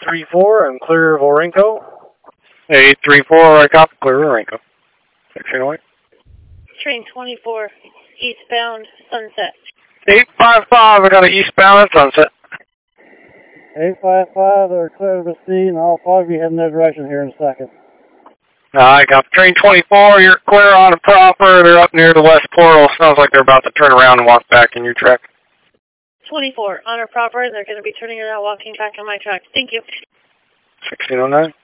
834, I'm clear of Orenco. 834, I copy, clear Orenco. 1608. Train 24, eastbound Sunset. 855, I got an eastbound at Sunset. 855, they're clear of the scene. All 5 of you heading that direction here in a second. I got train 24, you're clear on the proper, they're up near the west portal. Sounds like they're about to turn around and walk back in your track. 24, on our proper, they're going to be turning around, walking back on my track. Thank you. 1609.